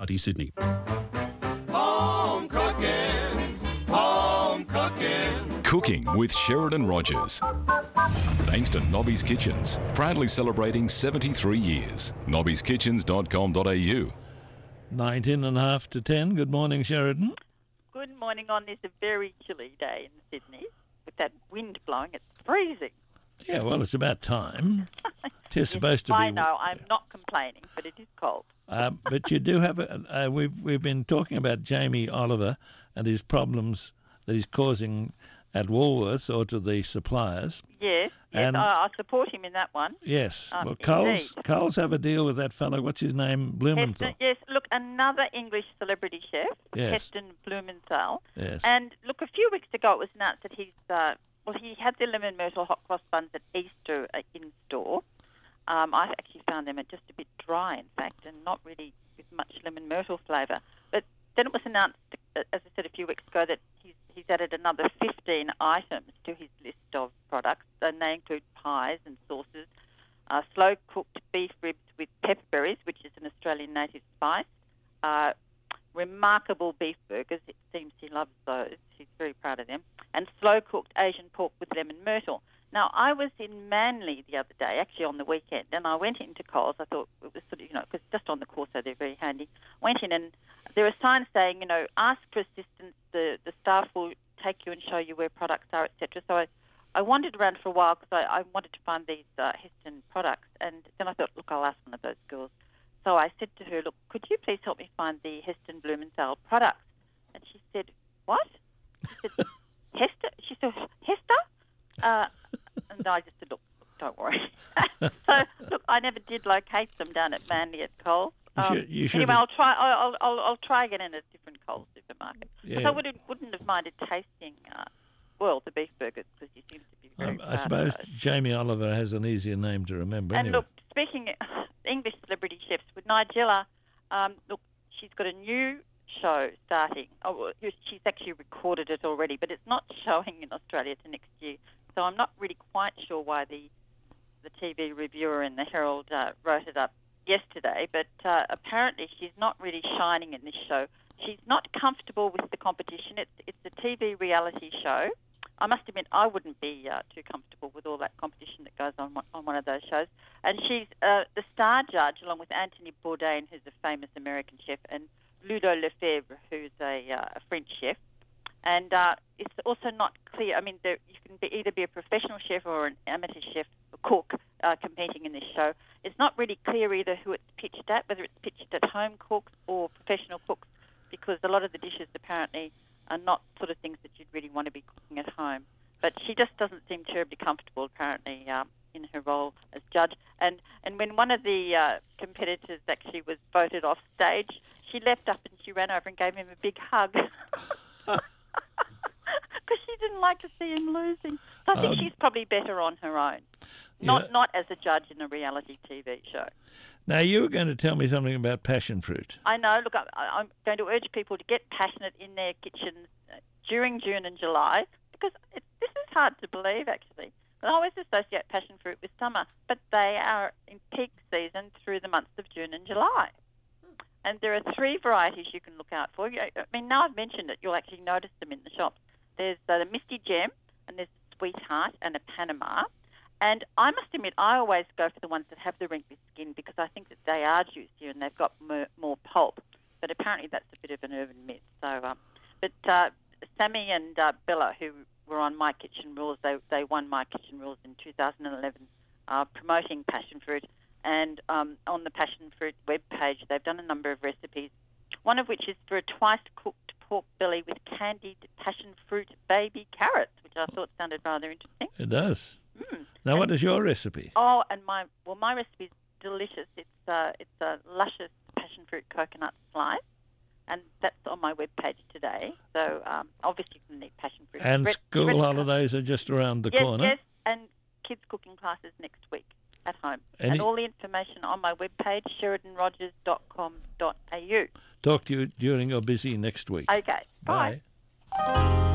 Sydney. Home cooking, home cooking. Cooking with Sheridan Rogers. Thanks to Nobby's Kitchens, proudly celebrating 73 years. nobbyskitchens.com.au. 19.5 to 10. Good morning, Sheridan. Good morning on this very chilly day in Sydney. With that wind blowing, it's freezing. Yeah, well, it's about time. It is supposed to be. I know, I'm not complaining, but it is cold. But you do have we've been talking about Jamie Oliver and his problems that he's causing at Woolworths or to the suppliers. Yes, And- I support him in that one. Yes. Well, Indeed. Coles have a deal with that fellow. What's his name? Blumenthal. Heston, yes, look, another English celebrity chef, Yes. Heston Blumenthal. Yes. And look, a few weeks ago it was announced that he had the lemon myrtle hot cross buns at Easter in store. I actually found them just a bit dry, in fact, and not really with much lemon myrtle flavour. But then it was announced, as I said a few weeks ago, that he's added another 15 items to his list of products, and they include pies and sauces, slow-cooked beef ribs with pepperberries, which is an Australian native spice, remarkable beef burgers. It seems he loves those. He's very proud of them. And slow-cooked Asian pork with lemon myrtle. Now, I was in Manly the other day, actually on the weekend, and I went into Coles. I thought it was sort of, because just on the Corso they're very handy. Went in and there are signs saying, ask for assistance. The staff will take you and show you where products are, etc. So I wandered around for a while because I wanted to find these Heston products, and then I thought, look, I'll ask one of those girls. So I said to her, look, could you please help me find the Heston Blumenthal products? And she said, what? She said, Hester? She said, Hester? And I just said, look, don't worry. So, look, I never did locate them down at Manly at Coles. You should Anyway, I'll try again in a different Coles supermarket. Yeah. Because I wouldn't have minded tasting, the beef burgers, because you seem to be very I suppose Jamie Oliver has an easier name to remember. And anyway. look, speaking of English celebrity chefs, with Nigella, look, she's got a new show starting. Oh, she's actually recorded it already, but it's not showing in Australia till next year. So I'm not really quite sure why the TV reviewer in the Herald wrote it up yesterday, but apparently she's not really shining in this show. She's not comfortable with the competition. It's a TV reality show. I must admit, I wouldn't be too comfortable with all that competition that goes on one of those shows. And she's the star judge, along with Anthony Bourdain, who's a famous American chef, and Ludo Lefebvre, who's a French chef. And it's also not clear. I mean, you can either be a professional chef or an amateur chef, a cook, competing in this show. It's not really clear either who it's pitched at, whether it's pitched at home cooks or professional cooks, because a lot of the dishes apparently are not sort of things that you'd really want to be cooking at home. But she just doesn't seem terribly comfortable, apparently, in her role as judge. And when one of the competitors actually was voted off stage, she leapt up and she ran over and gave him a big hug. Because she didn't like to see him losing. So I think she's probably better on her own, not as a judge in a reality TV show. Now, you were going to tell me something about passion fruit. I know. Look, I'm going to urge people to get passionate in their kitchens during June and July, because this is hard to believe, actually. I always associate passion fruit with summer, but they are in peak season through the months of June and July. And there are 3 varieties you can look out for. I mean, now I've mentioned it, you'll actually notice them in the shops. There's the Misty Gem, and there's Sweetheart and a Panama. And I must admit, I always go for the ones that have the wrinkly skin, because I think that they are juicier and they've got more pulp. But apparently that's a bit of an urban myth. So, but Sammy and Bella, who were on My Kitchen Rules, they won My Kitchen Rules in 2011, promoting passion fruit. And on the passion fruit webpage, they've done a number of recipes, one of which is for a twice-cooked pork belly with candied passion fruit baby carrots, which I thought sounded rather interesting. It does. Now, what is your recipe? Oh, and my recipe is delicious. It's a luscious passion fruit coconut slice, and that's on my webpage today. So obviously you can eat passion fruit. And school holidays are just around the corner. Yes, and kids cooking classes next week at home. And all the information on my webpage, sheridanrogers.com.au. Talk to you during your busy next week. Okay, bye.